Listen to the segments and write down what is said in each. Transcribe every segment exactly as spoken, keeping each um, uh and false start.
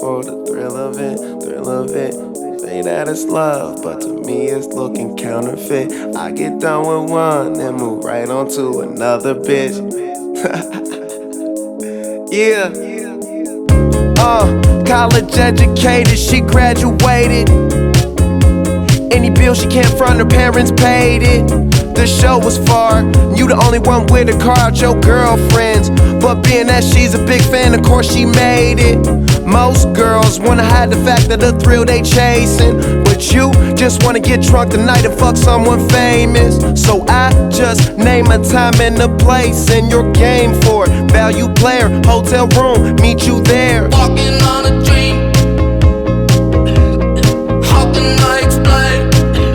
for the thrill of it, thrill of it. Say that it's love, but to me it's looking counterfeit. I get done with one, then move right on to another bitch. Yeah. Uh, college educated, she graduated. Any bill she can't front, her parents paid it. The show was far, you the only one with a car out your girlfriends. But being that she's a big fan, of course she made it. Most girls wanna hide the fact that the thrill they chasing, but you just wanna get drunk tonight and fuck someone famous. So I just name a time and a place, and you're game for it. Value player, hotel room, meet you there. Walking on a dream. How can I explain?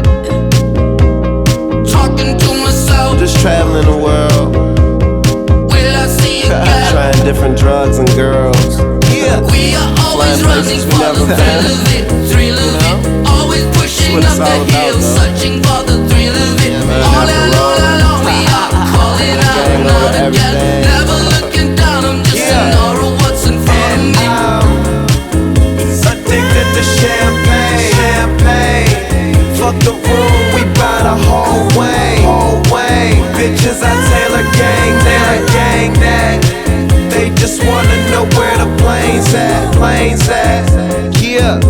Talking to myself. Just traveling the world. Will I see you again? Trying different drugs and girls. Yeah. We are always running for the thrill of it, thrill of it. Always pushing up the hill, searching for the thrill of it. All alone, alone, we are calling out and out again. Never looking down, I'm just an aura what's in front of me. Addicted to champagne, champagne. Fuck the room, we buy the whole way, whole way. Bitches, I Taylor gang that, gang that. They just wanna know where the plane's at, plane's at. Yeah.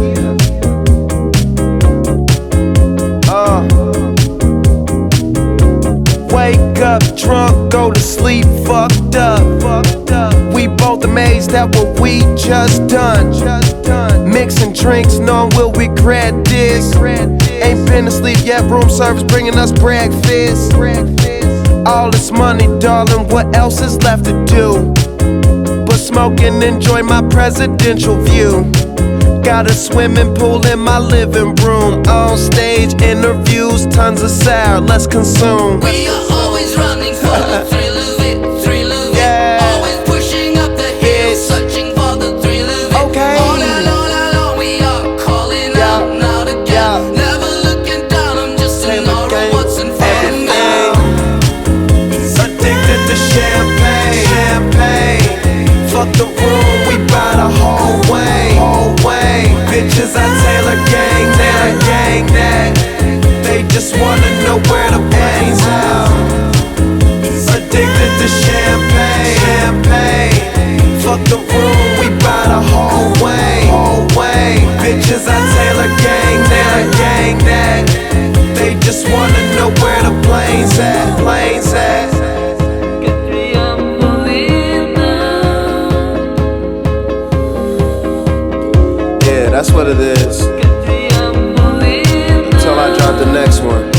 Uh. Wake up drunk, go to sleep fucked up, fucked up. We both amazed at what we just done, just done. Mixing drinks, knowing we'll regret this. Ain't been asleep yet, room service bringing us breakfast. All this money, darling, what else is left to do? Smoke and enjoy my presidential view. Got a swimming pool in my living room. On stage interviews, tons of sour, let's consume. We are always running for the thrill of it, thrill of it. Always pushing up the hill, searching for the thrill of it. Okay. All alone, alone, we are calling out and out again. Never looking down, I'm just an aura what's in front of me. Addicted to champagne, champagne. Fuck the room, we buy the whole way, whole way. Bitches, I Taylor gang that, gang that. They just wanna know where the plane's out. Addicted to champagne, champagne. Fuck the room, we buy the whole way, whole way. Bitches, I Taylor gang that, gang that. They just wanna know where the plane's at, plane's at. Yeah, that's what it is. Until I drop the next one.